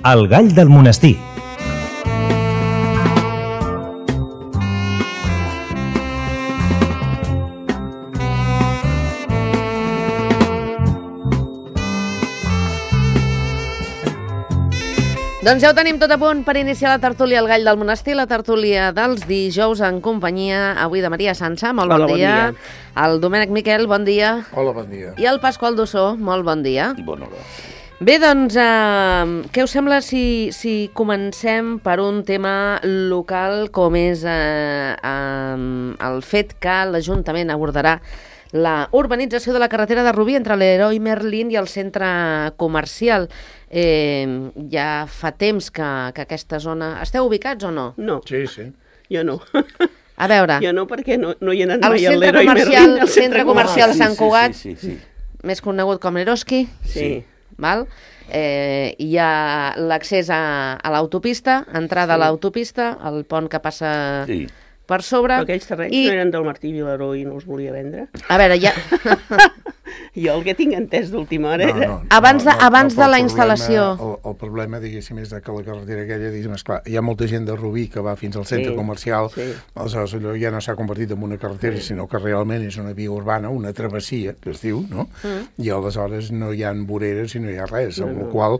El gall del monestir. Doncs ja ho tenim tot a punt per iniciar la tertúlia El gall del monestir, la tertúlia dels dijous en companyia avui de Maria Sança, molt bon dia. El Domènec Miquel, bon dia. Hola, bon dia. I el Pasqual Dossó, molt bon dia. Bona hora. Bé, doncs, què us sembla si comencem per un tema local com és el fet que l'Ajuntament abordarà la urbanització de la carretera de Rubí entre l'Heroi Merlin i el centre comercial. Ja fa temps que aquesta zona... Esteu ubicats o no? No. Sí, sí. Jo no. A veure... Jo no, perquè no hi he anat mai al l'Heroi Merlin. El centre comercial Sant Cugat, Sí. més conegut com l'Eroski, Sí. val? Hi ha l'accés a l'autopista, entrada a l'autopista, el pont que passa per sobre... Però aquells terrenys no eren del Martí Vilaró i no els volia vendre? A veure, ja... Jo el que tinc entès d'última hora era... Abans de la instal·lació. El problema, diguéssim, és que la carretera aquella, diguéssim, esclar, hi ha molta gent de Rubí que va fins al centre comercial, aleshores allò ja no s'ha convertit en una carretera, sinó que realment és una via urbana, una travessia, que es diu, no? I aleshores no hi ha voreres i no hi ha res, amb la qual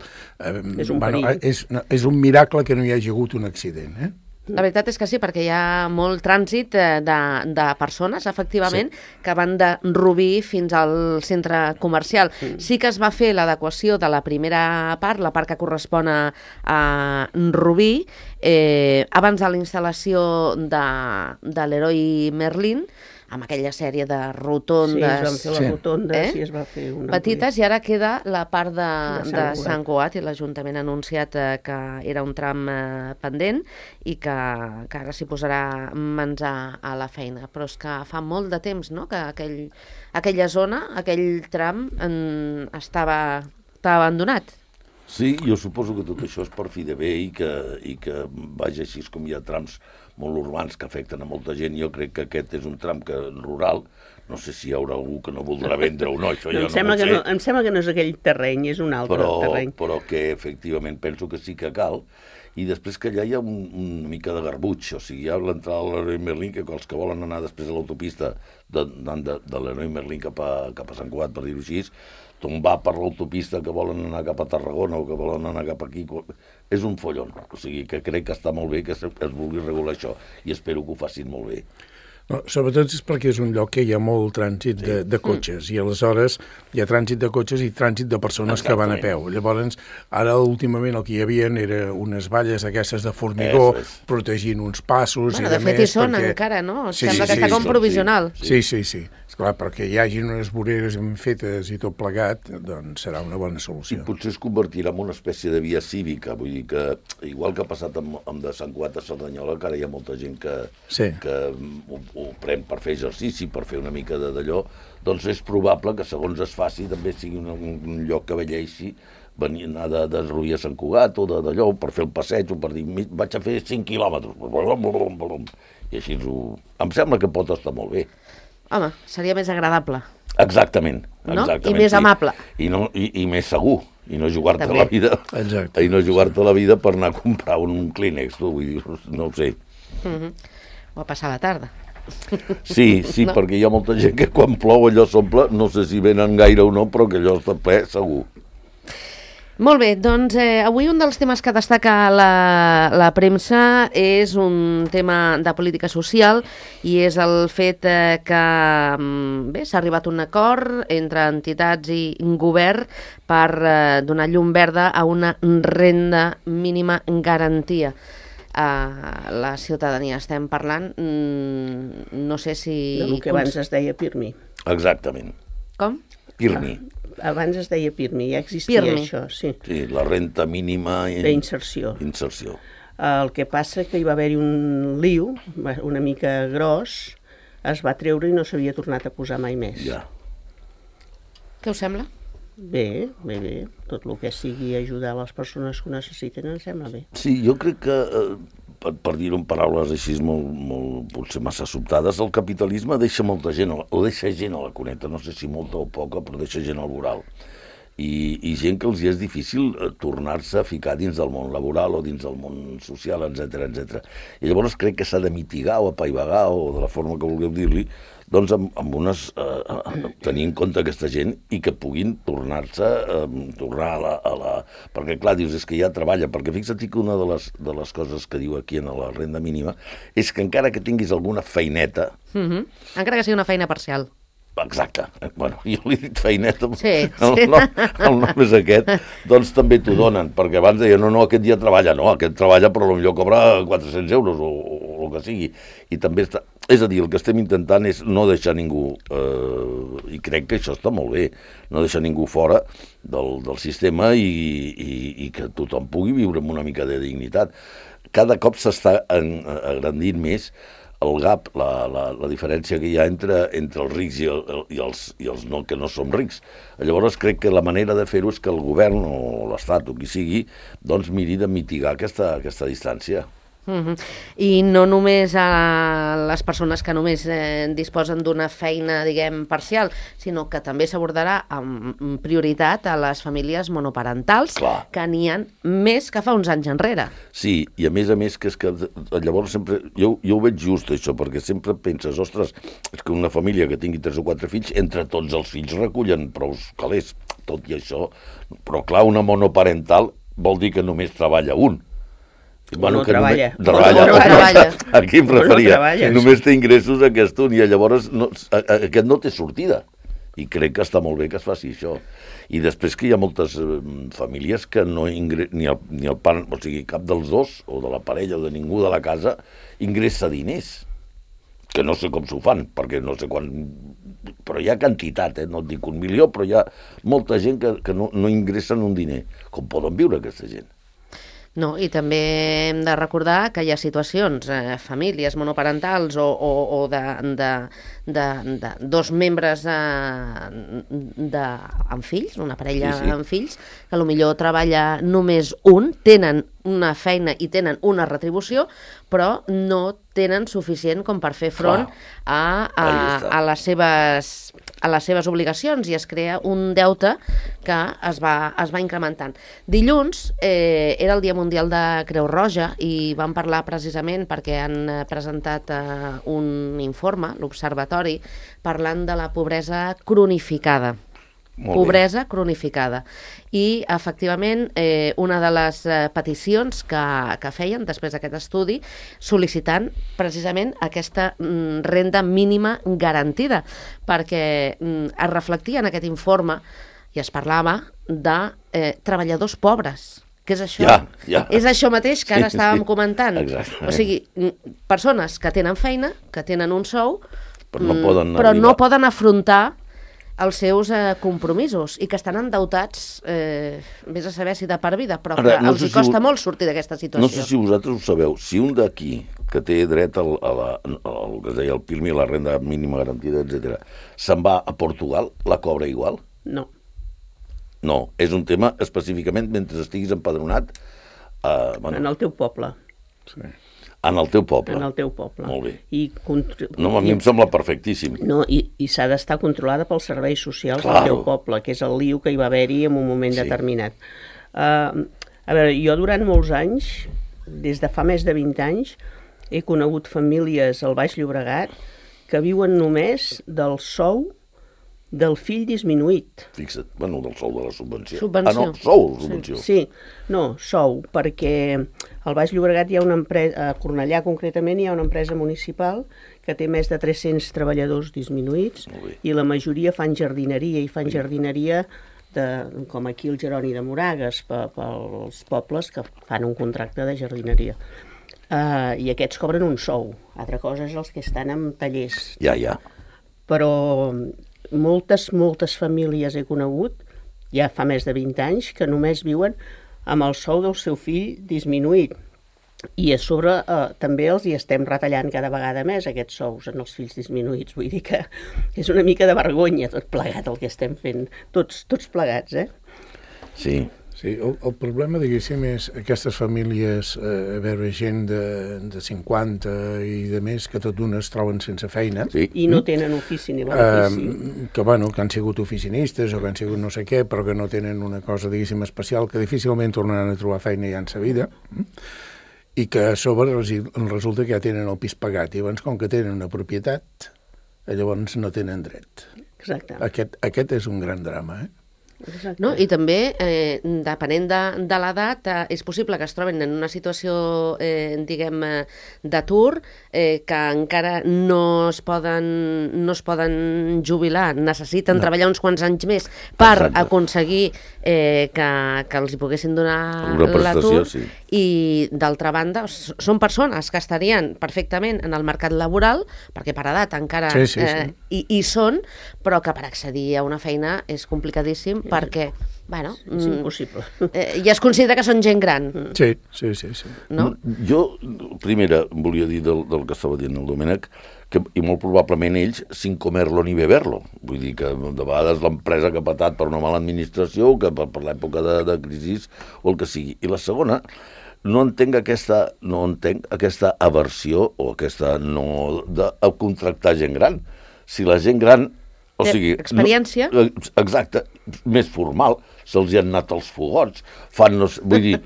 és un miracle que no hi hagi hagut un accident, La veritat és que sí, perquè hi ha molt trànsit de persones, efectivament, que van de Rubí fins al centre comercial. Sí que es va fer l'adequació de la primera part, la part que correspon a Rubí, abans de la instal·lació de l'Heroi Merlin, amb aquella sèrie de rotondes... Sí, es van fer les rotondes i es va fer una... petites, i ara queda la part de Sant Cugat, i l'Ajuntament ha anunciat que era un tram pendent i que ara s'hi posarà mans a la feina. Però és que fa molt de temps, no?, que aquella zona, aquell tram, estava abandonat. Sí, jo suposo que tot això és per fi de bé i que vaja, així com hi ha trams molt urbans que afecten a molta gent, jo crec que aquest és un tram rural, no sé si hi haurà algú que no voldrà vendre o no, això jo no ho sé. Em sembla que no és aquell terreny, és un altre terreny. Però que efectivament penso que sí que cal, i després que allà hi ha una mica de garbuix, o sigui, hi ha l'entrada de l'Heroi Merlin, que els que volen anar després a l'autopista de l'Heroi Merlin cap a Sant Cugat, per dir-ho així, tombar per l'autopista que volen anar cap a Tarragona o que volen anar cap aquí, és un follon. O sigui, que crec que està molt bé que es vulgui regular això i espero que ho facin molt bé. No, sobretot és perquè és un lloc que hi ha molt trànsit de cotxes i aleshores hi ha trànsit de cotxes i trànsit de persones que van a peu. Llavors, ara últimament el que hi havia eren unes valles aquestes de formigó protegint uns passos i de fet hi són encara, no? Sembla que està com provisional. Sí. Esclar, perquè hi hagin unes voreres ben fetes i tot plegat, doncs serà una bona solució. I potser es convertirà en una espècie de via cívica, vull dir que, igual que ha passat amb de Sant Cugat a Cerdanyola, que ara hi ha molta gent que ho pren per fer exercici, per fer una mica d'allò, doncs és probable que segons es faci també sigui un lloc que velleixi, anar de Rubí a Sant Cugat o d'allò, per fer el passeig o per dir, vaig a fer 5 quilòmetres, i així em sembla que pot estar molt bé. Home, seria més agradable. Exactament. No? I més amable. I més segur. I no jugar-te la vida. Exacte. I no jugar-te la vida per anar a comprar un Kleenex, tu, vull dir, no ho sé. O a passar la tarda. Sí, no. Perquè hi ha molta gent que quan plou allò s'omple, no sé si venen gaire o no, però que allò està ple, segur. Molt bé, doncs avui un dels temes que destaca la premsa és un tema de política social i és el fet que s'ha arribat a un acord entre entitats i govern per donar llum verda a una renda mínima garantia. La ciutadania estem parlant, no sé si... El que abans es deia PIRMI. Exactament. Com? PIRMI. Abans es deia PIRMI, ja existia això, sí. Sí, la renta mínima... d'inserció. El que passa que hi va haver-hi un lío, una mica gros, es va treure i no s'havia tornat a posar mai més. Ja. Què us sembla? Bé. Tot el que sigui ajudar les persones que ho necessiten em sembla bé. Sí, jo crec que, per dir-ho en paraules així molt potser massa sobtades, el capitalisme deixa molta gent, o deixa gent a la cuneta, no sé si molta o poca, però deixa gent al voral. i gent que els hi és difícil tornar-se a ficar dins del món laboral o dins del món social, etc. I llavors crec que s'ha de mitigar o apaivagar, o de la forma que vulgueu dir-li, doncs amb unes... tenir en compte aquesta gent i que puguin tornar a la... Perquè, clar, dius, és que ja treballa, perquè fixa't que una de les coses que diu aquí en la renda mínima és que encara que tinguis alguna feineta... Encara que sigui una feina parcial. Exacte. Bueno, jo li he dit feineta, sí. El nom és aquest, doncs també t'ho donen, perquè abans deia, no, aquest dia treballa, no, aquest treballa però potser cobra 400 euros o el que sigui, i també està... És a dir, el que estem intentant és no deixar ningú, i crec que això està molt bé, no deixar ningú fora del sistema i que tothom pugui viure amb una mica de dignitat. Cada cop s'està agrandint més el gap, la diferència que hi ha entre els rics i els no, que no som rics. Llavors crec que la manera de fer-ho és que el govern o l'Estat o qui sigui doncs miri de mitigar aquesta distància. I no només a les persones que només disposen d'una feina, diguem, parcial, sinó que també s'abordarà amb prioritat a les famílies monoparentals, que n'hi ha més que fa uns anys enrere. Sí, i a més que és que llavors sempre, jo ho veig just això, perquè sempre penses, ostres, és que una família que tingui 3 o 4 fills, entre tots els fills recullen prou calés, tot i això, però clar, una monoparental vol dir que només treballa un. Bueno, treballa. Aquí em referia. Només té ingressos aquest un i llavors aquest no té sortida. I crec que està molt bé que es faci això. I després que hi ha moltes famílies que no ni el pare, o sigui, cap dels dos, o de la parella o de ningú de la casa, ingressa diners. Que no sé com s'ho fan, perquè no sé quan... Però hi ha quantitat, no et dic 1 milió, però hi ha molta gent que no ingressen un diner. Com poden viure aquesta gent? No, i també hem de recordar que hi ha situacions, famílies monoparentals o de 2 membres amb fills, una parella amb fills, que potser treballa només un, tenen una feina i tenen una retribució, però no tenen suficient com per fer front a les seves obligacions, i es crea un deute que es va incrementant. Dilluns era el Dia Mundial de Creu Roja i vam parlar precisament perquè han presentat un informe, l'Observatori, parlant de la pobresa cronificada. Pobresa cronificada. I, efectivament, una de les peticions que feien després d'aquest estudi, sol·licitant precisament aquesta renda mínima garantida, perquè es reflectia en aquest informe i es parlava de treballadors pobres. Què és això? És això mateix que ara estàvem comentant. O sigui, persones que tenen feina, que tenen un sou, però no poden afrontar els seus compromisos i que estan endeutats, vés a saber si de per vida, però que els hi costa molt sortir d'aquesta situació. No sé si vosaltres ho sabeu, si un d'aquí que té dret al que es deia el PIRMI, la renda mínima garantida, etc., se'n va a Portugal, la cobra igual? No. No, és un tema específicament mentre estiguis empadronat en el teu poble. Sí. En el teu poble. En el teu poble. Molt bé. A mi em sembla perfectíssim. No, i s'ha d'estar controlada pels serveis socials del teu poble, que és el lío que hi va haver-hi en un moment determinat. A veure, jo durant molts anys, des de fa més de 20 anys, he conegut famílies al Baix Llobregat que viuen només del sou del fill disminuït. Fixa't, bueno, del sou de la subvenció. Subvenció. No, sou, subvenció. Sí, no, sou, perquè al Baix Llobregat hi ha una empresa, a Cornellà concretament hi ha una empresa municipal que té més de 300 treballadors disminuïts i la majoria fan jardineria i fan jardineria com aquí el Jeroni de Moragues, pels pobles que fan un contracte de jardineria. I aquests cobren un sou. Altra cosa és els que estan en tallers. Ja. Però moltes famílies he conegut, ja fa més de 20 anys, que només viuen amb el sou del seu fill disminuït. I a sobre també els hi estem retallant cada vegada més aquests sous en els fills disminuïts. Vull dir que és una mica de vergonya tot plegat el que estem fent, tots plegats, Sí, Sí, el problema, diguéssim, és aquestes famílies, a veure, gent de 50 i de més, que tot d'una es troben sense feina. Sí. I no tenen ofici ni bon ofici. Que han sigut oficinistes o que han sigut no sé què, però que no tenen una cosa, diguéssim, especial, que difícilment tornaran a trobar feina ja en sa vida, i que a sobre resulta que ja tenen el pis pagat, i llavors, com que tenen una propietat, llavors no tenen dret. Exacte. Aquest és un gran drama, No? I també, depenent de l'edat, és possible que es troben en una situació, diguem, d'atur, que encara no es poden jubilar, necessiten treballar uns quants anys més per aconseguir que els hi poguessin donar l'atur, sí. I d'altra banda són persones que estarien perfectament en el mercat laboral, perquè per edat encara hi són, però que per accedir a una feina és complicadíssim, perquè, bueno... És impossible. Ja es considera que són gent gran. Sí. No? Jo, primera, volia dir del que estava dient el Domènec, que, i molt probablement ells, sin comerlo ni beberlo. Vull dir que de vegades l'empresa que ha patat per una mala administració, que per l'època de crisi, o el que sigui. I la segona, no entenc aquesta aversió o aquesta no de contractar gent gran. Si la gent gran... O sigui, experiència. Exacte, més formal, se'ls hi han anat els fogots, vull dir,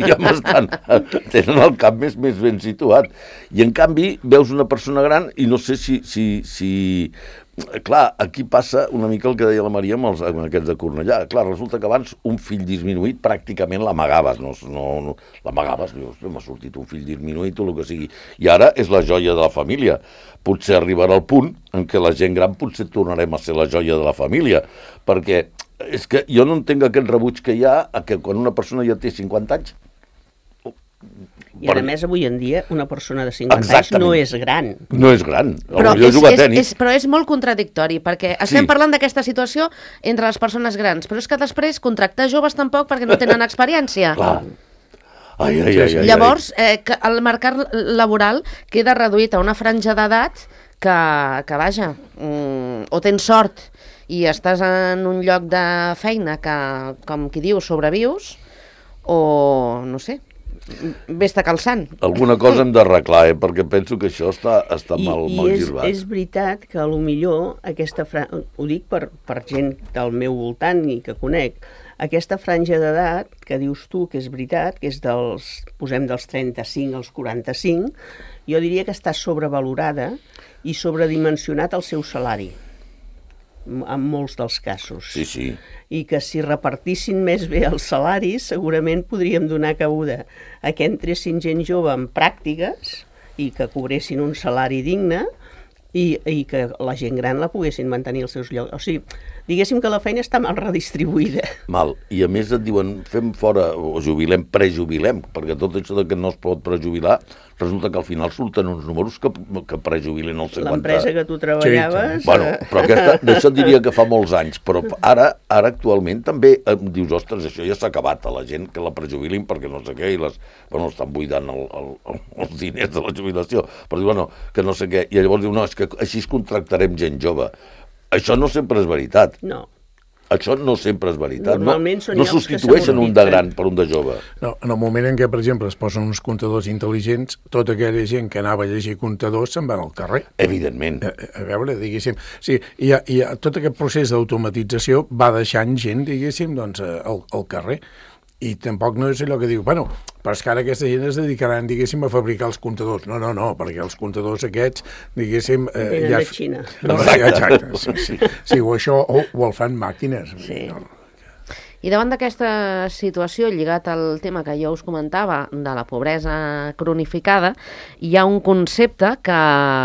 tenen el cap més ben situat. I en canvi veus una persona gran i no sé si clar, aquí passa una mica el que deia la Maria amb aquests de Cornellà. Clar, resulta que abans un fill disminuït pràcticament l'amagaves, no l'amagaves, m'ha sortit un fill disminuït o el que sigui. I ara és la joia de la família. Potser arribarà el punt en què la gent gran potser tornarem a ser la joia de la família, perquè és que jo no entenc aquest rebuig que hi ha a que quan una persona ja té 50 anys... I a més, avui en dia, una persona de 50 anys no és gran. No és gran. Però és molt contradictori, perquè estem parlant d'aquesta situació entre les persones grans, però és que després contractar joves tampoc perquè no tenen experiència. Clar. Llavors, el mercat laboral queda reduït a una franja d'edat que vaja, o tens sort i estàs en un lloc de feina que, com qui diu, sobrevius, o no sé, vés-te calçant. Alguna cosa hem d'arreglar, perquè penso que això està mal girbat. I és veritat que potser ho dic per gent del meu voltant i que conec, aquesta franja d'edat que dius tu que és veritat, que és posem dels 35 als 45, jo diria que està sobrevalorada i sobredimensionat el seu salari, en molts dels casos. Sí. I que si repartissin més bé els salaris, segurament podríem donar cabuda a que entressin gent jove en pràctiques i que cobressin un salari digne i que la gent gran la poguessin mantenir als seus llocs. O sigui, diguéssim que la feina està mal redistribuïda. Mal. I a més et diuen, fem fora, o jubilem, prejubilem, perquè tot això que no es pot prejubilar, resulta que al final surten uns números que prejubilen els 50... L'empresa que tu treballaves... Sí. Bueno, però d'això et diria que fa molts anys, però ara actualment també dius, ostres, això ja s'ha acabat a la gent, que la prejubilin perquè no sé què, i estan buidant els diners de la jubilació, però diu, bueno, que no sé què, i llavors diu, no, és que així contractarem gent jove. Això no sempre és veritat. No. Això no sempre és veritat. Normalment no substitueixen un de gran per un de jove. No, en el moment en què, per exemple, es posen uns comptadors intel·ligents, tota aquella gent que anava a llegir comptadors se'n van al carrer. Evidentment. A veure, diguéssim... Sí, tot aquest procés d'automatització va deixant gent, diguéssim, doncs, al carrer. I tampoc no és allò que diu, bueno, però és que ara aquesta gent es dedicaran, diguéssim, a fabricar els comptadors. No, perquè els comptadors aquests, diguéssim... Venen de Xina. Exacte, sí, o això, o el fan màquines. Sí. I davant d'aquesta situació, lligat al tema que jo us comentava, de la pobresa cronificada, hi ha un concepte que,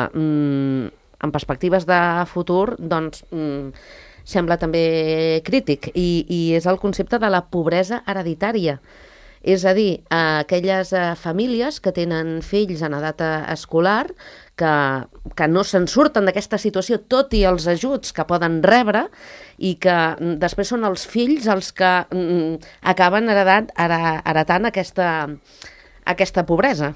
en perspectives de futur, doncs... sembla també crític, i és el concepte de la pobresa hereditària. És a dir, aquelles famílies que tenen fills en edat escolar que no se'n surten d'aquesta situació, tot i els ajuts que poden rebre, i que després són els fills els que acaben heretant aquesta pobresa.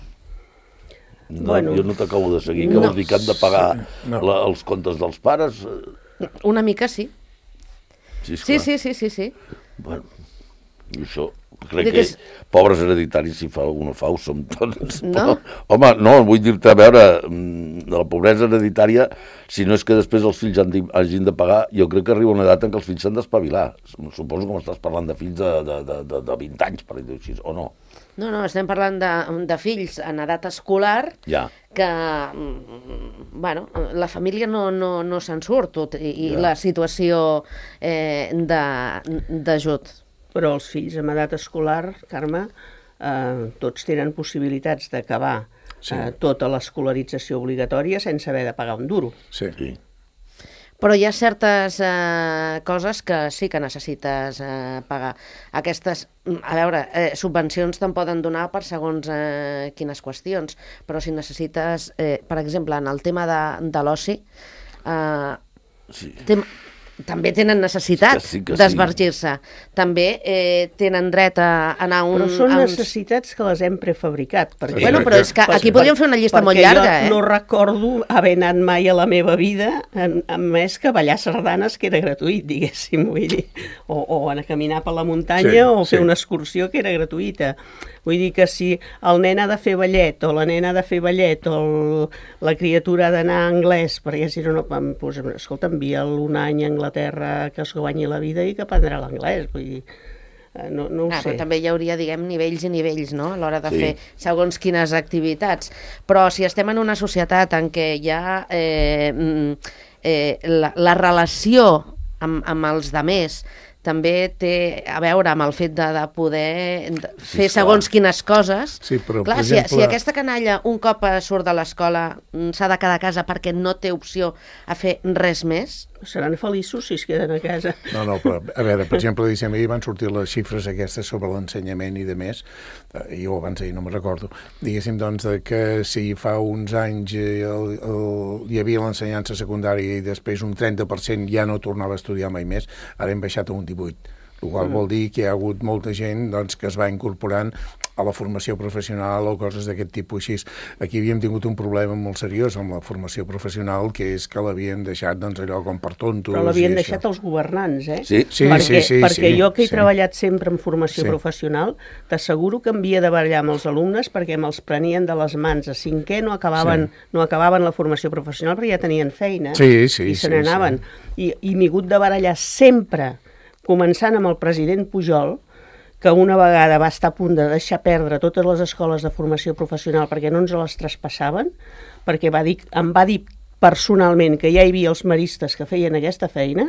No, jo no t'acabo de seguir. Què vols dir, que han de pagar els comptes dels pares? Una mica sí. Sí. Sí. Bueno. Això, crec que pobres hereditaris, si fa alguna fa, ho som tots. No? Home, no, vull dir-te, a veure, de la pobresa hereditària, si no és que després els fills hagin de pagar, jo crec que arriba una edat en què els fills s'han d'espavilar. Suposo que m'estàs parlant de fills de 20 anys, per dir-ho així, o no? No, estem parlant de fills en edat escolar que, bueno, la família no se'n surt i la situació d'ajut. Però els fills amb edat escolar, Carme, tots tenen possibilitats d'acabar tota l'escolarització obligatòria sense haver de pagar un duro. Sí. Però hi ha certes coses que sí que necessites pagar. Aquestes, a veure, subvencions te'n poden donar per segons quines qüestions, però si necessites, per exemple, en el tema de l'oci, també tenen necessitat d'esvergir-se. També tenen dret a anar a un... Però són necessitats que les hem prefabricat. Bueno, però és que aquí podríem fer una llista molt llarga, Perquè jo no recordo haver anat mai a la meva vida, més que ballar sardanes, que era gratuït, diguéssim, vull dir, o anar a caminar per la muntanya o fer una excursió que era gratuïta. Vull dir que si el nen ha de fer ballet o la nena ha de fer ballet o la criatura ha d'anar a anglès, perquè si no, doncs, escolta, envia'l un any a Anglaterra que es guanyi la vida i que aprendrà l'anglès, vull dir, no ho sé. Però també hi hauria, diguem, nivells i nivells, no?, a l'hora de fer segons quines activitats. Però si estem en una societat en què hi ha la relació amb els demés també té a veure amb el fet de poder fer segons quines coses. Sí, però, clar, per exemple... si aquesta canalla un cop surt de l'escola s'ha de quedar a casa perquè no té opció a fer res més... Seran feliços si es queden a casa. No, però a veure, per exemple, ahir van sortir les xifres aquestes sobre l'ensenyament i de més, jo abans ahir no me'n recordo, diguéssim, doncs, que si fa uns anys hi havia l'ensenyança secundària i després un 30% ja no tornava a estudiar mai més, ara hem baixat a un 18%. El qual vol dir que hi ha hagut molta gent doncs, que es va incorporant a la formació professional o coses d'aquest tipus així. Aquí havíem tingut un problema molt seriós amb la formació professional, que és que l'havien deixat doncs, allò com per tontos. Però l'havien deixat els governants, eh? Sí, perquè jo que he treballat sempre en formació professional, t'asseguro que havia de barallar amb els alumnes perquè me'ls prenien de les mans. A cinquè no acabaven la formació professional perquè ja tenien feina i se n'anaven. I m'he hagut de barallar sempre, començant amb el president Pujol, que una vegada va estar a punt de deixar perdre totes les escoles de formació professional perquè no ens les traspassaven, perquè em va dir personalment que ja hi havia els maristes que feien aquesta feina.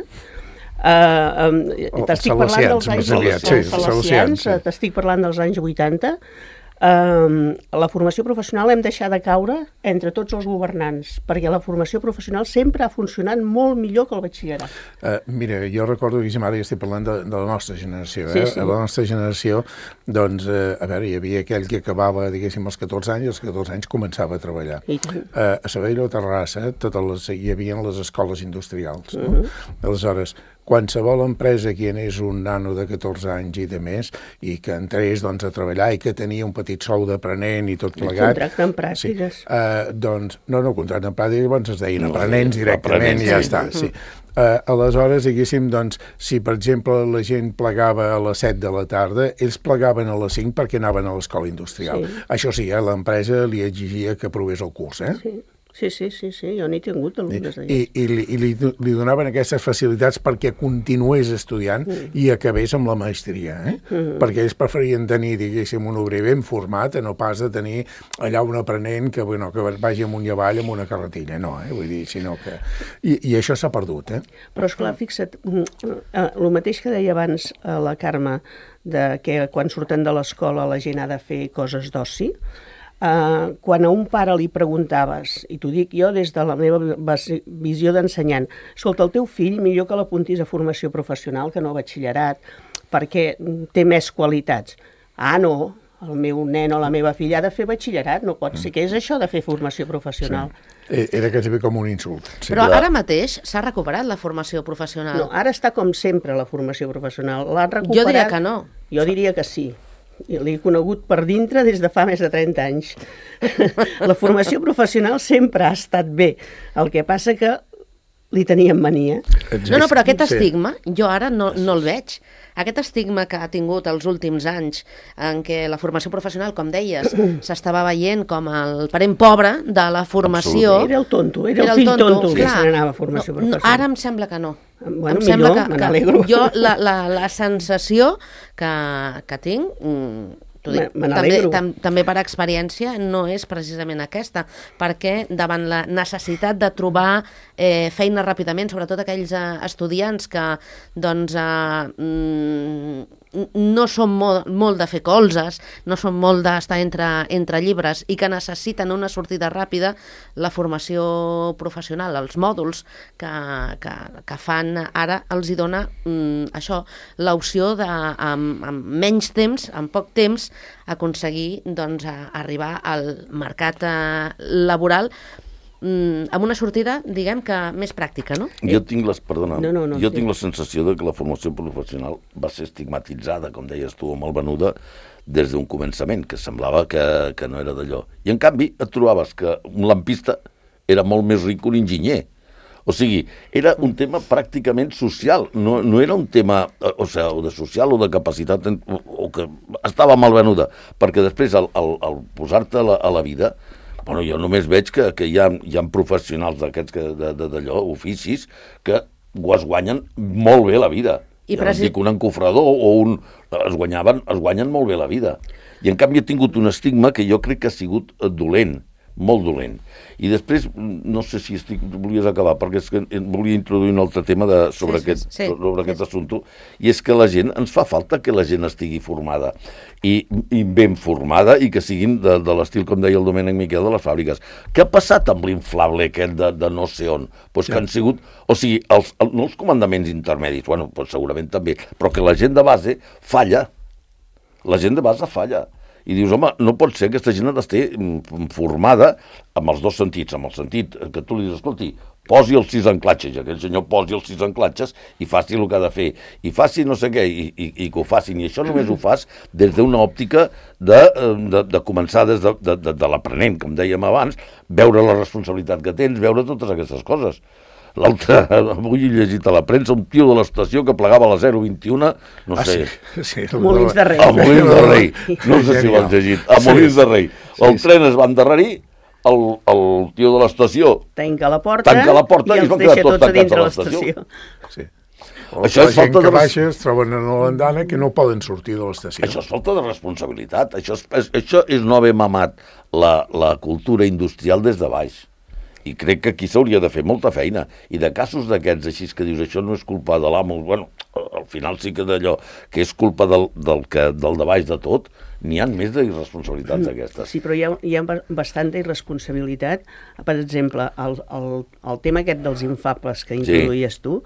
T'estic parlant dels anys 80. La formació professional hem deixat de caure entre tots els governants, perquè la formació professional sempre ha funcionat molt millor que el batxillerat. Mira, jo recordo que ara ja estic parlant de la nostra generació. A la nostra generació, doncs, a veure, hi havia aquell que acabava, diguéssim, als 14 anys i als 14 anys començava a treballar. A Sabadell o a Terrassa hi havia les escoles industrials. Aleshores, qualsevol empresa que hi anés un nano de 14 anys i de més i que entrés doncs, a treballar i que tenia un petit sou d'aprenent i tot plegat... Contracte en pràctiques. Doncs, no, contracte en pràctiques, doncs es deien aprenents directament i ja està. Aleshores, diguéssim, doncs, si per exemple la gent plegava a les 7 de la tarda, ells plegaven a les 5 perquè anaven a l'escola industrial. Això sí, l'empresa li exigia que aprovés el curs, Sí, jo n'he tingut alumnes d'allà. I li donaven aquestes facilitats perquè continués estudiant i acabés amb la maestria, perquè ells preferien tenir, diguéssim, un obrer ben format a no pas de tenir allà un aprenent que vagi amunt i avall amb una carretilla, no, vull dir, sinó que... I això s'ha perdut, Però, esclar, fixa't, el mateix que deia abans la Carme, que quan surten de l'escola la gent ha de fer coses d'oci, quan a un pare li preguntaves, i t'ho dic jo des de la meva visió d'ensenyant, escolta, el teu fill millor que l'apuntis a formació professional que no a batxillerat, perquè té més qualitats. No, el meu nen o la meva filla ha de fer batxillerat, no pot ser. Què és això de fer formació professional? Era quasi com un insult. Però ara mateix s'ha recuperat la formació professional. No, ara està com sempre la formació professional. L'han recuperat... Jo diria que no. Jo diria que sí. L'he conegut per dintre des de fa més de 30 anys. La formació professional sempre ha estat bé. El que passa que li tenien mania. No, però aquest estigma, jo ara no el veig. Aquest estigma que ha tingut els últims anys en què la formació professional, com deies, s'estava veient com el parent pobre de la formació... Era el tonto, era el fill tonto que se n'anava a formació professional. Ara em sembla que no. Bueno, millor, me n'alegro. Jo, la sensació que tinc... També per experiència no és precisament aquesta, perquè davant la necessitat de trobar feina ràpidament, sobretot aquells estudiants que doncs no són molt de fer colzes, no són molt d'estar entre llibres i que necessiten una sortida ràpida, la formació professional, els mòduls que fan ara els hi dona això, l'opció de amb menys temps, amb poc temps, aconseguir doncs, arribar al mercat laboral amb una sortida, diguem que més pràctica, no? Jo tinc tinc la sensació de que la formació professional va ser estigmatitzada, com deies tu, o malvenuda, des d'un començament, que semblava que no era d'allò. I en canvi et trobaves que un lampista era molt més ric que un enginyer. O sigui, era un tema pràcticament social, no era un tema o de social o de capacitat, o que estava malvenuda, perquè després al posar-te a la vida... Bueno, jo només veig que hi ha professionals d'aquests d'allò, oficis, que es guanyen molt bé la vida. Ja no dic un encofrador o un... Es guanyen molt bé la vida. I en canvi he tingut un estigma que jo crec que ha sigut dolent, molt dolent. I després, no sé si volies acabar, perquè és que volia introduir un altre tema sobre aquest assumpte, i és que la gent, ens fa falta que la gent estigui formada, i ben formada, i que siguin de l'estil, com deia el Domènec Miquel, de les fàbriques. Què ha passat amb l'inflable aquest de no sé on? Pues que han sigut, o sigui, no els comandaments intermedis, bueno, pues segurament també, però que la gent de base falla. La gent de base falla. I dius, home, no pot ser que aquesta gent ha d'estar formada amb els dos sentits, amb el sentit que tu li dius, escolti, posi els 6 anclatges, i aquell senyor posi els 6 anclatges i faci el que ha de fer, i faci no sé què, i que ho facin. I això només ho fas des d'una òptica de començar des de l'aprenent, com dèiem abans, veure la responsabilitat que tens, veure totes aquestes coses. L'altre, avui he llegit a la premsa un tio de l'estació que plegava a la 021, no sé... Molins de Rei. A Molins de Rei, no sé si l'has llegit, a Molins de Rei. El tren es va endarrerir, el tio de l'estació tanca la porta i es van quedar tots tancats a l'estació. Sí. Això és falta de... baixa es troben a l'andana que no poden sortir de l'estació. Això és falta de responsabilitat. Això és no haver mamat la cultura industrial des de baix. I crec que aquí s'hauria de fer molta feina. I de casos d'aquests així que dius això no és culpa de l'amo, bueno, al final sí que d'allò que és culpa del de baix de tot, n'hi ha més d'irresponsabilitats d'aquestes. Sí, però hi ha bastanta irresponsabilitat. Per exemple, el tema aquest dels infables que introduïes tu,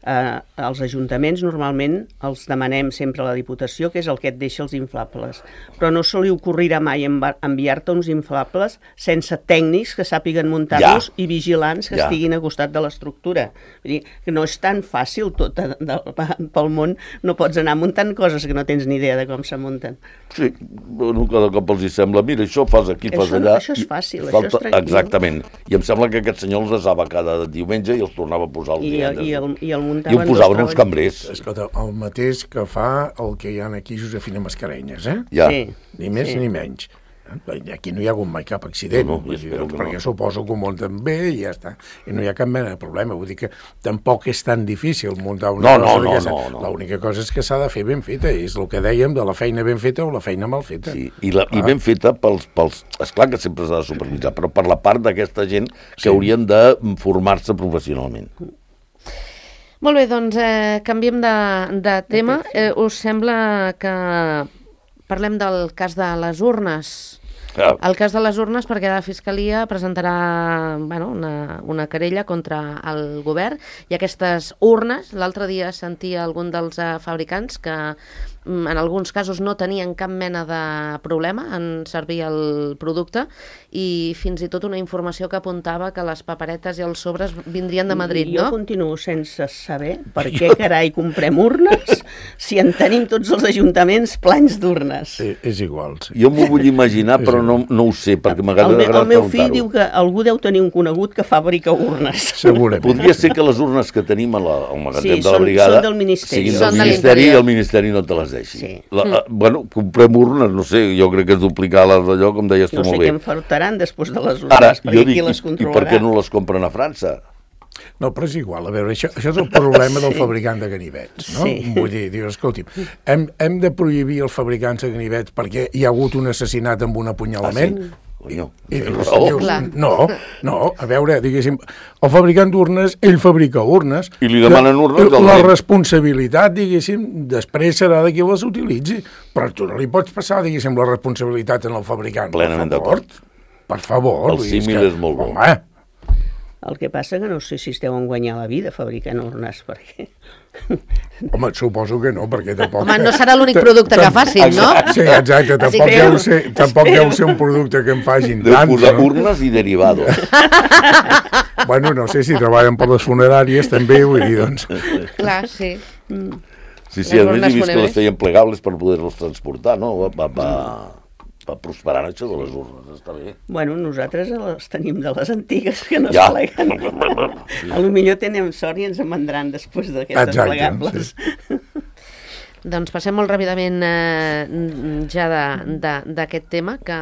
els ajuntaments normalment els demanem sempre a la Diputació, que és el que et deixa els inflables, però no se li ocorrirà mai enviar-te uns inflables sense tècnics que sàpiguen muntar-los i vigilants que estiguin a costat de l'estructura. Vull dir que no és tan fàcil tot pel món, no pots anar muntant coses que no tens ni idea de com se munten. Sí, bueno, cada cop els sembla, mira, això fas aquí, fas allà... Això és fàcil, això és tranquil. Exactament, i em sembla que aquest senyor els desava cada diumenge i els tornava a posar els divendres. I ho posaven uns cambrers. Escolta, el mateix que fa el que hi ha aquí Josefina Mascarenyes, Ja. Ni més ni menys. Aquí no hi ha hagut mai cap accident, perquè suposo que ho munten bé i ja està. I no hi ha cap mena de problema. Vull dir que tampoc és tan difícil muntar una cosa d'aquesta. L'única cosa és que s'ha de fer ben feta, i és el que dèiem de la feina ben feta o la feina mal feta. Sí, i ben feta pels... Esclar que sempre s'ha de supervisar, però per la part d'aquesta gent que haurien de formar-se professionalment. Molt bé, doncs canviem de tema. Us sembla que parlem del cas de les urnes? El cas de les urnes, perquè la Fiscalia presentarà una querella contra el govern, i aquestes urnes, l'altre dia sentia algun dels fabricants que en alguns casos no tenien cap mena de problema en servir el producte, i fins i tot una informació que apuntava que les paperetes i els sobres vindrien de Madrid, no? Jo continuo sense saber per què carai comprem urnes si en tenim tots els ajuntaments plens d'urnes. És igual, sí. Jo m'ho vull imaginar, però no ho sé, perquè m'agrada preguntar-ho. El meu fill diu que algú deu tenir un conegut que fabrica urnes. Segurament. Podria ser que les urnes que tenim al magatzem de la brigada són del Ministeri. siguin del Ministeri i el Ministeri no te les deixi. Sí. Bueno, comprem urnes, no sé, jo crec que és duplicar les d'allò, com deies tu molt bé. No sé què em faltaran després de les urnes, ara, perquè qui les controlarà. I per què no les compren a França? No, però és igual, a veure, això és el problema del fabricant de ganivets, no? Sí. Vull dir, escolti'm, hem de prohibir els fabricants de ganivets perquè hi ha hagut un assassinat amb un apunyalament? Ah, sí? Coño, I dius, no, a veure, diguéssim, el fabricant d'urnes, ell fabrica urnes. I li demanen urnes. La responsabilitat, diguéssim, després serà de qui les utilitzi, però tu no li pots passar, diguéssim, la responsabilitat en el fabricant. Plenament d'acord. Per favor. El símil és molt bo. Home, el que passa que no sé si esteu en guanyar la vida fabricant urnes, perquè... Home, suposo que no, perquè tampoc... Home, no serà l'únic producte que facin, no? Sí, exacte, tampoc deu ser un producte que en facin Deu tants, posar no? urnes i derivados. Bueno, no sé si treballen per les funeràries també, vull dir, doncs... Clar, sí. Sí, a més he vist que les feien plegables per poder-los transportar, no? Va prosperant això de les urnes, està bé. Bueno, nosaltres les tenim de les antigues que no es pleguen. A lo millor tenim sort i ens en vendran després d'aquestes plegables. Sí. Doncs passem molt ràpidament ja d'aquest tema, que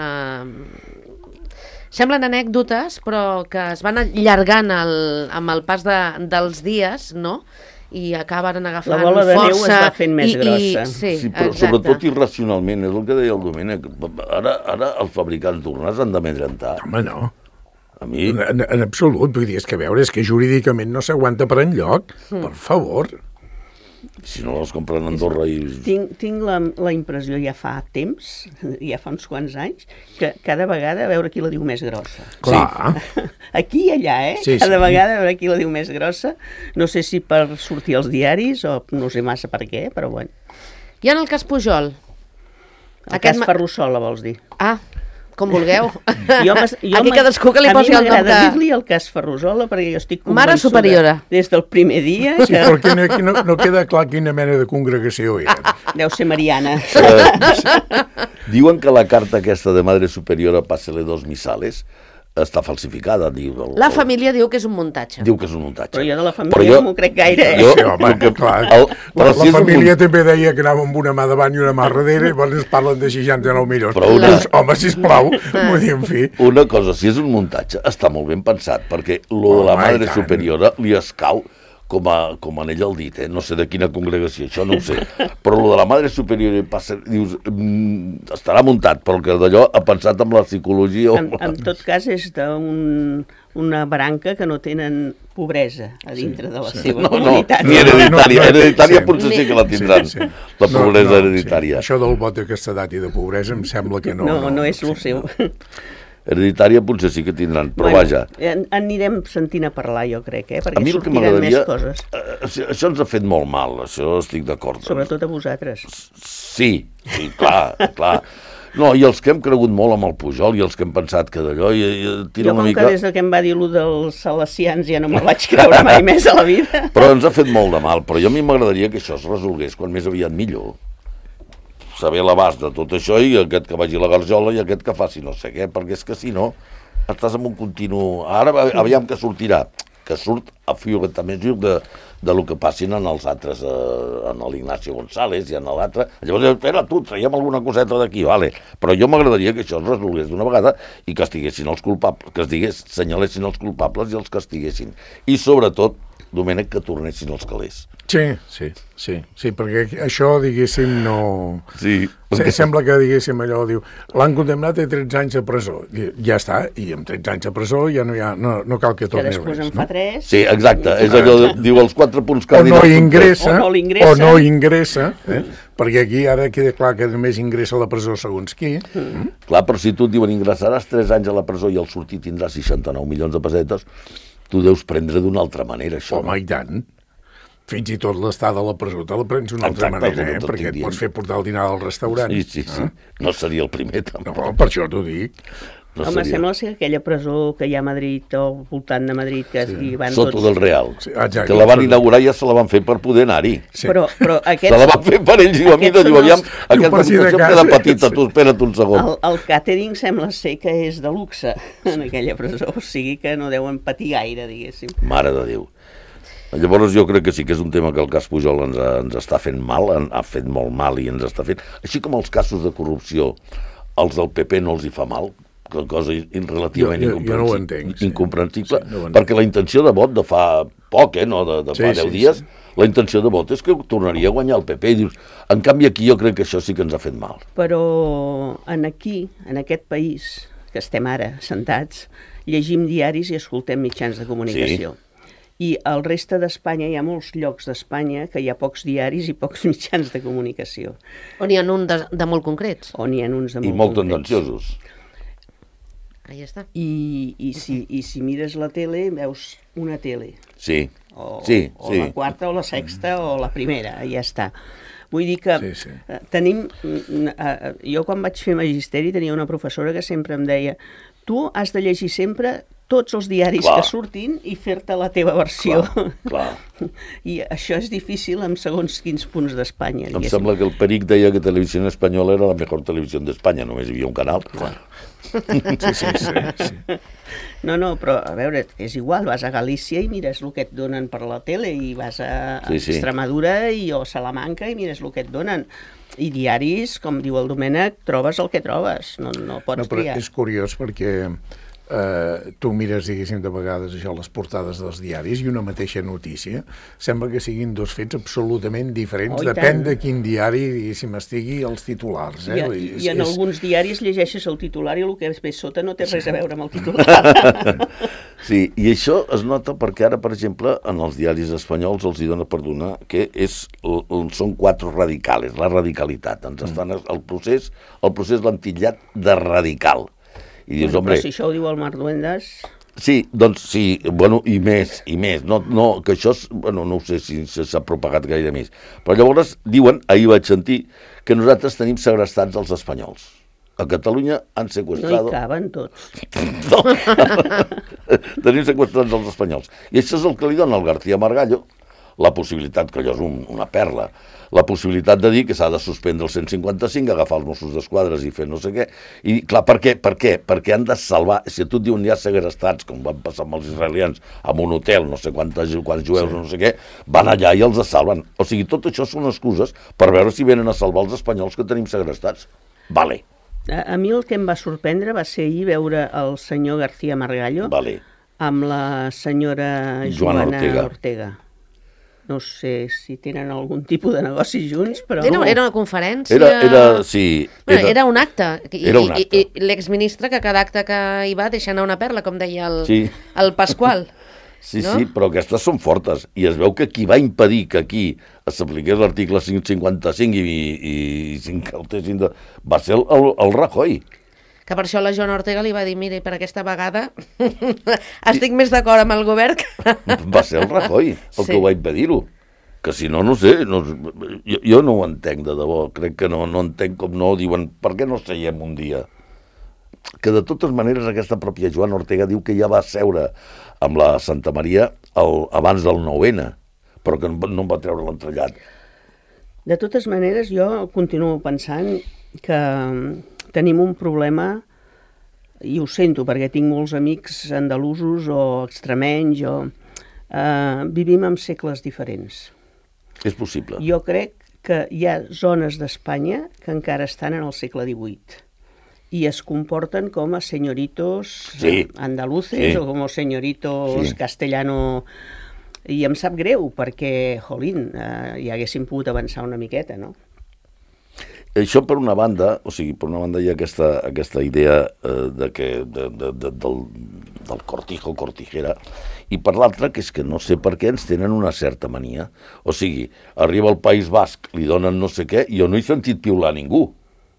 semblen anècdotes, però que es van allargant amb el pas dels dies, no?, i acaben agafant força. La bola de neu es va fent més grossa. Sí, però sobretot irracionalment, és el que deia el Domènec. Ara els fabricants d'urnes han d'amedrentar. Home, no. A mi... En absolut, vull dir, és que que jurídicament no s'aguanta per enlloc. Per favor. Si no les compren a Andorra i... Tinc la impressió ja fa temps, ja fa uns quants anys, que cada vegada a veure qui la diu més grossa. Clar. Aquí i allà, Cada vegada a veure qui la diu més grossa. No sé si per sortir als diaris o no sé massa per què, però bueno. I en el cas Pujol? El cas Ferrusola, vols dir? Ah, com vulgueu. Aquí cadascú que li posi el nom A mi m'agrada dir-li el cas Ferrusola perquè jo estic convençuda... Mare superiora. Des del primer dia... Sí, perquè no queda clar quina mena de congregació era. Deu ser mariana. Diuen que la carta aquesta de Madre Superiora Pásele dos misales està falsificada. La família diu que és un muntatge. Diu que és un muntatge. Però jo de la família no m'ho crec gaire. Sí, home, clar. La família també deia que anava amb una mà davant i una mà darrere, i llavors parlen de 69 milions. Doncs, home, sisplau, vull dir, en fi. Una cosa, si és un muntatge, està molt ben pensat, perquè lo de la Madre Superiora li escau com en ell el dit, no sé de quina congregació, això no ho sé, però lo de la Madre Superior passa, dius, estarà muntat, però que d'allò ha pensat amb la psicologia... En tot cas és d'una branca que no tenen pobresa a dintre de la seva comunitat. Ni hereditària potser sí que la tindran, la pobresa hereditària. Això del vot de castedat i de pobresa em sembla que no. No és el seu. Hereditària potser sí que tindran, però vaja. Anirem sentint a parlar, jo crec, perquè sortiran més coses. Això ens ha fet molt mal, això estic d'acord. Sobretot a vosaltres. Sí, clar. No, i els que hem cregut molt amb el Pujol i els que hem pensat que d'allò... Jo com que des que em va dir allò dels salesians ja no me'l vaig creure mai més a la vida. Però ens ha fet molt de mal, però a mi m'agradaria que això es resolgués quan més aviat millor. Saber l'abast de tot això i aquest que vagi a la garjola i aquest que faci no sé què, perquè és que si no estàs en un continu... Ara aviam que sortirà, que surt a fiu també de lo que passin en els altres, en l'Ignacio González i en l'altre. Llavors, espera, tu, traiem alguna coseta d'aquí, vale. Però jo m'agradaria que això es resolgués d'una vegada i que estiguessin els culpables, que es senyalessin els culpables i els castiguessin. I sobretot, Domènec, que tornessin els calés. Sí, perquè això, diguéssim, no... Sí. Sembla que, diguéssim, allò, diu, l'han condemnat a 13 anys a presó. Ja està, i amb 13 anys a presó ja no cal que torni res. Que després en fa 3. Sí, exacte, és allò, diu els 4 punts cardinals. O no ingressa, perquè aquí ara queda clar que només ingressa a la presó segons qui. Clar, però si tu et diuen ingressaràs 3 anys a la presó i al sortir tindràs 69 milions de pessetes, tu deus prendre d'una altra manera, això. Home, i tant. Fins i tot l'estada a la presó te la prens d'una altra manera, perquè et pots fer portar el dinar al restaurant. Sí. No seria el primer, tampoc. No, per això t'ho dic. Home, sembla ser aquella presó que hi ha a Madrid o al voltant de Madrid, que hi van tots... Soto del Real, que la van inaugurar i ja se la van fer per poder anar-hi. Però aquests... Se la van fer per ells, diu, a mi no, diu, aviam, aquesta població queda petita, tu espera't un segon. El càtering sembla ser que és de luxe en aquella presó, o sigui que no deuen patir gaire, diguéssim. Mare de Déu. Llavors jo crec que sí que és un tema que el cas Pujol ens està fent mal, ha fet molt mal i ens està fent... Així com els casos de corrupció, els del PP no els hi fa mal, cosa relativament incomprensible, perquè la intenció de vot de fa poc, no de fa 10 dies, la intenció de vot és que tornaria a guanyar el PP, i dius, en canvi aquí jo crec que això sí que ens ha fet mal. Però aquí, en aquest país, que estem ara sentats, llegim diaris i escoltem mitjans de comunicació. I al reste d'Espanya hi ha molts llocs d'Espanya que hi ha pocs diaris i pocs mitjans de comunicació. On hi ha uns de molt concrets. On hi ha uns de molt concrets. I molt tendenciosos. Ahí està. I si mires la tele, veus una tele. Sí. O la quarta, o la sexta, o la primera, ja està. Vull dir que tenim... Jo quan vaig fer magisteri tenia una professora que sempre em deia: tu has de llegir sempre tots els diaris que surtin i fer-te la teva versió. Clar. I això és difícil amb segons quins punts d'Espanya. Em sembla que el Peric deia que Televisió Espanyola era la millor televisió d'Espanya, només hi havia un canal. Sí. No, però a veure, és igual, vas a Galícia i mires el que et donen per la tele, i vas a Extremadura o Salamanca i mires el que et donen. I diaris, com diu el Domènec, trobes el que trobes, no pots triar. Però és curiós perquè tu mires, diguéssim, de vegades això, les portades dels diaris, i una mateixa notícia sembla que siguin dos fets absolutament diferents, depèn de quin diari, diguéssim, estigui els titulars. I en alguns diaris llegeixes el titular i el que ve sota no té res a veure amb el titular. Sí, i això es nota perquè ara, per exemple, en els diaris espanyols els hi dona per donar que són 4 radicales, la radicalitat. El procés l'han titllat de radical. I dius, però si això ho diu el Marc Duendes... Sí, doncs sí, bueno, i més. No, que això, no ho sé si s'ha propagat gaire més. Però llavors diuen, ahir vaig sentir, que nosaltres tenim segrestats els espanyols. A Catalunya han sequestrado... No hi caben tots. No. Tenim sequestrats els espanyols. I això és el que li dona al García Margallo, la possibilitat, que allò és una perla, la possibilitat de dir que s'ha de suspendre el 155, agafar els Mossos d'Esquadra i fer no sé què. I clar, per què? Perquè han de salvar, si a tu et diuen hi ha segrestats, com van passar amb els israelians, en un hotel, no sé quants jueus, no sé què, van allà i els salven. O sigui, tot això són excuses per veure si venen a salvar els espanyols que tenim segrestats. Vale. A mi el que em va sorprendre va ser ahir veure el senyor García Margallo amb la senyora Joana Ortega. No sé si tenen algun tipus de negoci junts, però... Era una conferència... Era un acte. I l'exministre, que cada acte que hi va deixa anar una perla, com deia el Pasqual. Sí, però aquestes són fortes. I es veu que qui va impedir que aquí s'apliqués l'article 555 i s'incaltessin va ser el Rajoy. Que per això la Joana Ortega li va dir: mira, per aquesta vegada estic més d'acord amb el govern que... Va ser el Rajoy el que ho va impedir-ho. Que si no, no sé, jo no ho entenc de debò, crec que no entenc com no diuen, per què no seiem un dia? Que de totes maneres aquesta pròpia Joana Ortega diu que ja va seure amb la Santa Maria abans del 9-N, però que no en va treure l'entrellat. De totes maneres, jo continuo pensant que tenim un problema, i ho sento perquè tinc molts amics andalusos o extremenys, vivim en segles diferents. És possible. Jo crec que hi ha zones d'Espanya que encara estan en el segle XVIII i es comporten com a señoritos andaluces o com a señoritos castellano, i em sap greu perquè, jolín, hi haguéssim pogut avançar una miqueta, no? Això per una banda, hi ha aquesta idea del cortijo, cortijera, i per l'altra, que és que no sé per què ens tenen una certa mania. O sigui, arriba al País Basc, li donen no sé què, i jo no he sentit piular ningú.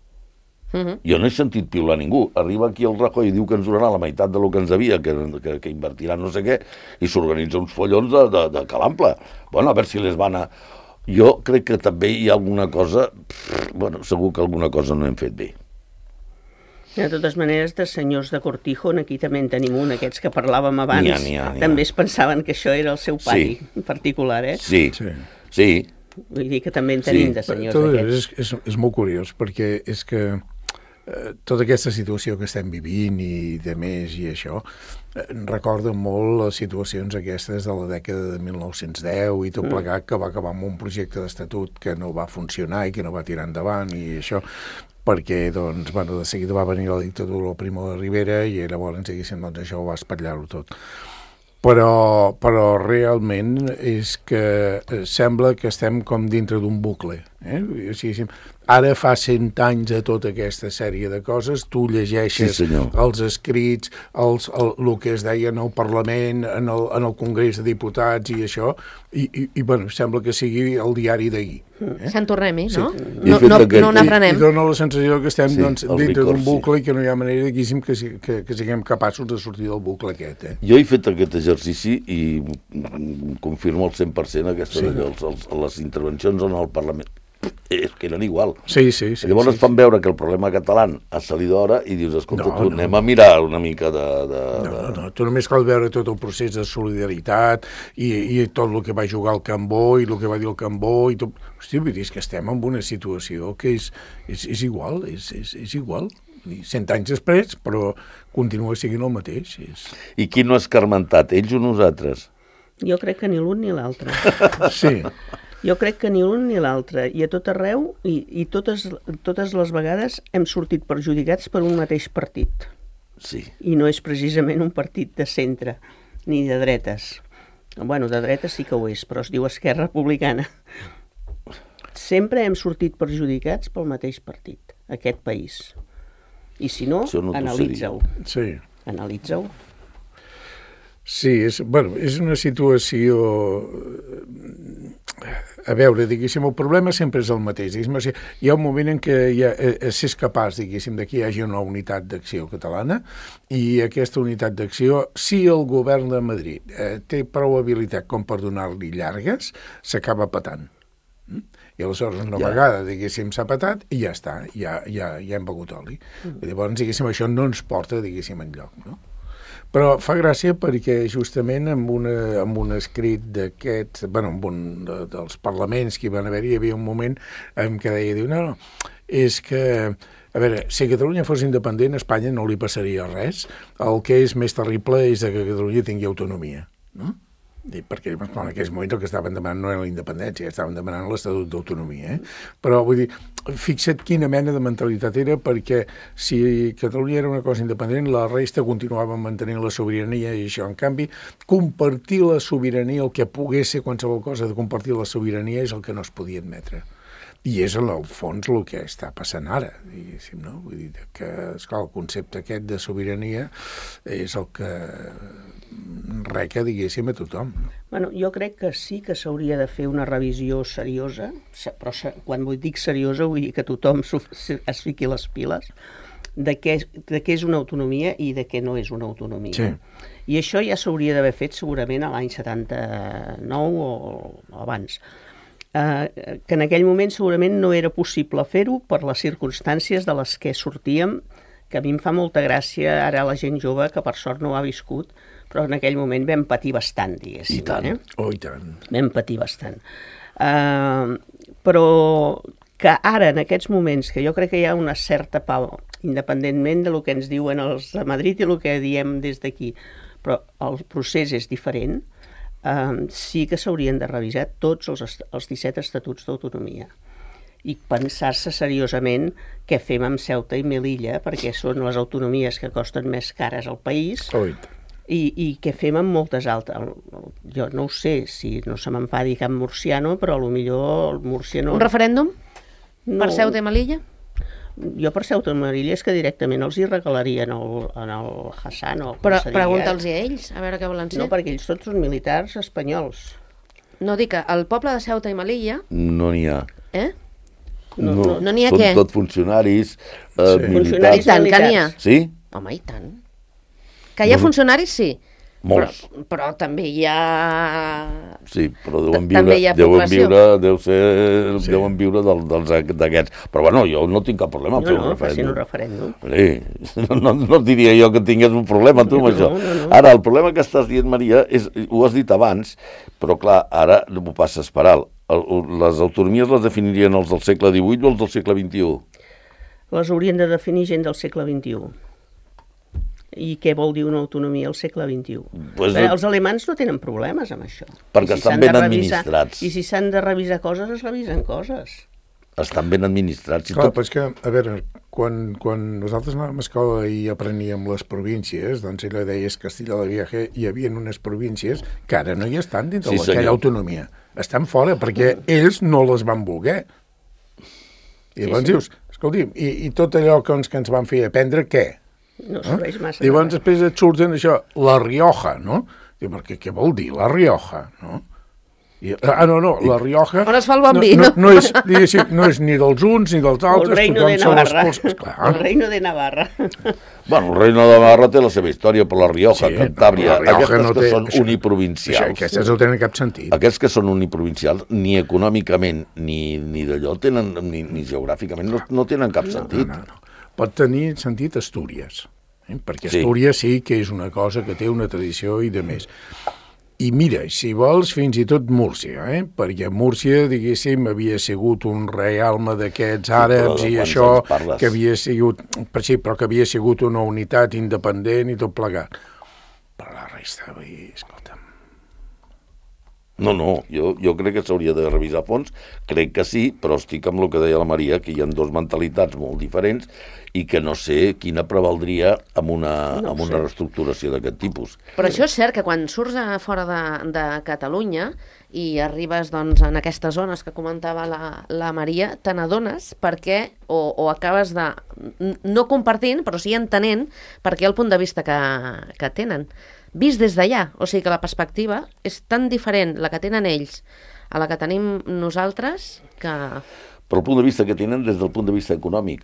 Arriba aquí el Rajoy i diu que ens donarà la meitat del que ens devia, que invertirà no sé què, i s'organitza uns follons de calample. Bueno, a veure si les van a... Jo crec que també hi ha alguna cosa, segur que alguna cosa no hem fet bé. De totes maneres, de senyors de Cortijo, aquí també en tenim un, aquests que parlàvem abans, N'hi ha. també es pensaven que això era el seu pati particular, eh? Sí. Vull dir que també en tenim de senyors d'aquests. És molt curiós, perquè és que tota aquesta situació que estem vivint i de més i això, recorda molt les situacions aquestes de la dècada de 1910 i tot plegat, que va acabar amb un projecte d'estatut que no va funcionar i que no va tirar endavant i això, perquè doncs, de seguida va venir la dictadura del Primo de Rivera i llavors, diguéssim, doncs això va espatllar-ho tot. Però realment és que sembla que estem com dintre d'un bucle. O sigui, ara fa 100 anys de tota aquesta sèrie de coses, tu llegeixes els escrits, el que es deia en el Parlament, en el Congrés de Diputats i això, i bueno, sembla que sigui el diari d'ahir. Sant Tornem-hi, no? No n'aprenem. I dona la sensació que estem dintre d'un bucle i que no hi ha manera que siguem capaços de sortir del bucle aquest. Jo he fet aquest exercici i confirmo al 100% les intervencions en el Parlament. És que eren igual. Sí. Llavors es fan veure que el problema català ha salit d'hora i dius, escolta, anem a mirar una mica de... No, tu només cal veure tot el procés de solidaritat i tot el que va jugar el Cambó i el que va dir el Cambó i tot... Hòstia, vull dir, és que estem en una situació que és igual, és igual. 100 anys després, però continua sent el mateix. I qui no ha escarmentat, ells o nosaltres? Jo crec que ni l'un ni l'altre. Sí. Jo crec que ni l'un ni l'altre, i a tot arreu, i totes les vegades hem sortit perjudicats per un mateix partit. Sí. I no és precisament un partit de centre, ni de dretes. Bueno, de dretes sí que ho és, però es diu Esquerra Republicana. Sempre hem sortit perjudicats pel mateix partit, aquest país. I si no, analitza-ho. Sí. Analitza-ho. Sí, és una situació... A veure, diguéssim, el problema sempre és el mateix. Hi ha un moment en què s'és capaç, diguéssim, que hi hagi una unitat d'acció catalana i aquesta unitat d'acció, si el govern de Madrid té prou habilitat com per donar-li llargues, s'acaba patant. I aleshores una vegada, diguéssim, s'ha patat i ja està, ja hem begut oli. Llavors, diguéssim, això no ens porta, diguéssim, enlloc, no? Però fa gràcia perquè justament amb un escrit d'aquests, amb un dels parlaments que hi van haver-hi, hi havia un moment en què deia, no, és que, a veure, si Catalunya fos independent, a Espanya no li passaria res. El que és més terrible és que Catalunya tingui autonomia, no? Perquè en aquells moments el que estaven demanant no era la independència, estaven demanant l'Estatut d'Autonomia. Però vull dir, fixa't quina mena de mentalitat era, perquè si Catalunya era una cosa independent, la resta continuava mantenint la sobirania i això. En canvi, compartir la sobirania, el que pogués ser qualsevol cosa de compartir la sobirania és el que no es podia admetre. I és, en el fons, el que està passant ara, diguéssim, no? Vull dir que, esclar, el concepte aquest de sobirania és el que reca, diguéssim, a tothom. Bueno, jo crec que sí que s'hauria de fer una revisió seriosa, però quan dic seriosa vull dir que tothom es fiqui les piles, de què és una autonomia i de què no és una autonomia. Sí. I això ja s'hauria d'haver fet segurament a l'any 79 o abans. Que en aquell moment segurament no era possible fer-ho per les circumstàncies de les que sortíem, que a mi em fa molta gràcia ara la gent jove, que per sort no ho ha viscut, però en aquell moment vam patir bastant, diguéssim. I tant. Oh, i tant. Vam patir bastant. Però que ara, en aquests moments, que jo crec que hi ha una certa pau, independentment del que ens diuen els de Madrid i el que diem des d'aquí, però el procés és diferent, sí que s'haurien de revisar tots els 17 estatuts d'autonomia i pensar-se seriosament què fem amb Ceuta i Melilla, perquè són les autonomies que costen més cares al país, i què fem amb moltes altres. Jo no ho sé, si no se m'enfadi cap murciano, però potser el Múrcia no... Un referèndum per Ceuta i Melilla? Jo per Ceuta i Melilla és que directament els hi regalarien en el Hassan. Però pregunta'ls a ells, a veure què volen ser. No, perquè ells tots són militars espanyols. No, dic que el poble de Ceuta i Melilla... No n'hi ha. No n'hi ha què? Són tot funcionaris, militars. I tant, que n'hi ha. Sí? Home, i tant. Que hi ha funcionaris, sí. Molts. Però també hi ha... Sí, però deuen viure d'aquests. Però bueno, jo no tinc cap problema en fer un referèndum. Sí, no diria jo que tingués un problema tu amb això. Ara, el problema que estàs dient, Maria, ho has dit abans, però clar, ara ho passes per alt. Les autonomies les definirien els del segle XVIII o els del segle XXI? Les haurien de definir gent del segle XXI. I què vol dir una autonomia al segle XXI? Els alemans no tenen problemes amb això. Perquè estan ben administrats. I si s'han de revisar coses, es revisen coses. Estan ben administrats. Clar, però és que, a veure, quan nosaltres anàvem a escola i apreníem les províncies, doncs ella deia que Castilla la Vieja hi havia unes províncies que ara no hi estan dins d'aquella autonomia. Estan fora, perquè ells no les van voler. I llavors dius, escolti'm, i tot allò que ens van fer aprendre, què? No serveix massa. I llavors després et surten això, La Rioja, no? Diu, perquè què vol dir La Rioja, no? No, La Rioja... On es fa el bon vi, no? No és ni dels uns ni dels altres. El Reino de Navarra. El Reino de Navarra. Bueno, el Reino de Navarra té la seva història, però La Rioja, Cantàbria, aquestes que són uniprovincials. Aquestes no tenen cap sentit. Aquests que són uniprovincials, ni econòmicament ni d'allò tenen, ni geogràficament, no tenen cap sentit. No. Pot tenir sentit Astúries, perquè Astúries sí que és una cosa que té una tradició i de més. I mira, si vols, fins i tot Múrcia, perquè Múrcia, diguéssim, havia sigut un realme d'aquests àrabs i això, que havia sigut, però que havia sigut una unitat independent i tot plegat. Però la resta, escolta'm... No, jo crec que s'hauria de revisar a fons, crec que sí, però estic amb el que deia la Maria, que hi ha dues mentalitats molt diferents i que no sé quina prevaldria amb una reestructuració d'aquest tipus. Però això és cert, que quan surts a fora de Catalunya i arribes doncs, en aquestes zones que comentava la Maria, te n'adones perquè, o acabes de no compartint, però sí entenent per què el punt de vista que tenen. Vist des d'allà, o sigui que la perspectiva és tan diferent la que tenen ells a la que tenim nosaltres que... Però el punt de vista que tenen des del punt de vista econòmic,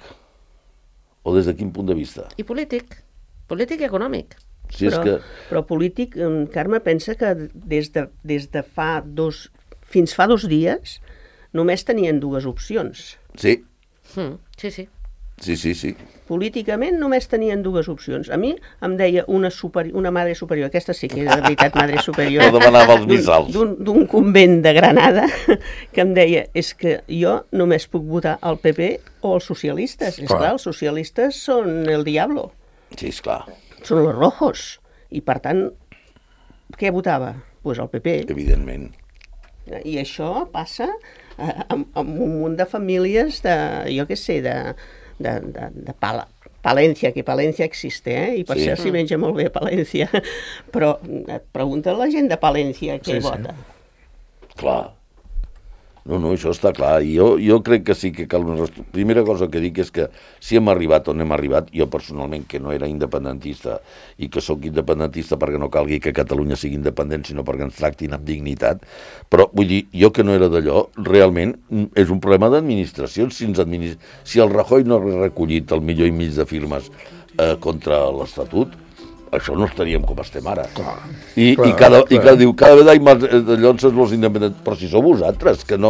o des de quin punt de vista? I polític i econòmic. Si però polític, Carme, pensa que des de fins fa 2 dies només tenien 2 opcions. Sí. Sí. Sí. Políticament només tenien 2 opcions. A mi em deia una madre superior, aquesta sí que era de veritat madre superior, no demanava els missals, d'un convent de Granada, que em deia, és que jo només puc votar al PP o als socialistes. Esclar, els socialistes són el diablo. Sí, esclar. Són los rojos. I per tant, què votava? Doncs el PP. Evidentment. I això passa amb un munt de famílies jo què sé, de Palència, que Palència existe, i per cert s'hi menja molt bé Palència, però et pregunta la gent de Palència què vota. Clar. No, això està clar. I jo crec que sí que cal una... Primera cosa que dic és que si hem arribat on hem arribat, jo personalment, que no era independentista i que sóc independentista perquè no calgui que Catalunya sigui independent, sinó perquè ens tractin amb dignitat, però vull dir, jo que no era d'allò, realment és un problema d'administració. Si el Rajoy no ha recollit el 1,5 milió de firmes contra l'Estatut, això no estaríem com estem ara. I cada vegada hi ha llonses els independents, però si sou vosaltres, que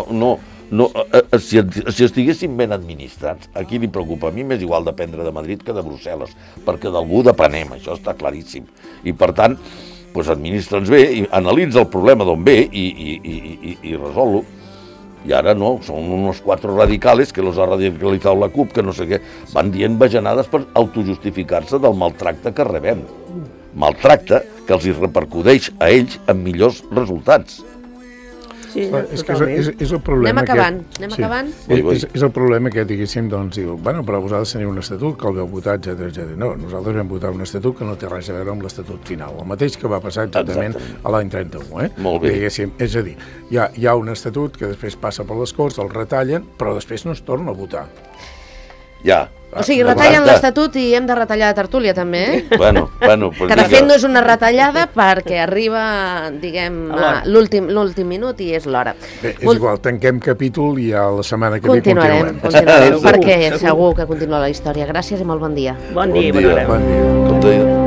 si estiguéssim ben administrats, a qui li preocupa? A mi m'és igual dependre de Madrid que de Brussel·les, perquè d'algú depenem, això està claríssim. I per tant, administra'ns bé, i analitza el problema d'on ve i resol-lo. I ara no, són uns 4 radicales que los ha radicalitzat la CUP, que no sé què, van dient bajanades per autojustificar-se del maltracte que rebem. Maltracte que els hi repercuteix a ells amb millors resultats. Sí, és el problema anem acabant. És el problema que, diguéssim, doncs, diu, bueno, però vosaltres teniu un estatut que el veu votar, etc. No, nosaltres vam votar un estatut que no té res a veure amb l'estatut final, el mateix que va passar exactament a l'any 31, Molt bé. Diguéssim, és a dir, hi ha un estatut que després passa per les Corts, el retallen, però després no es torna a votar. Ja. O sigui, retallen l'Estatut i hem de retallar la tertúlia, també, Bueno, que de fet no és una retallada perquè arriba, diguem, l'últim minut i és l'hora. Bé, és igual, tanquem capítol i a la setmana que ve continuarem, perquè segur que continua la història. Gràcies i molt bon dia. Bon dia i bona hora. Bon dia.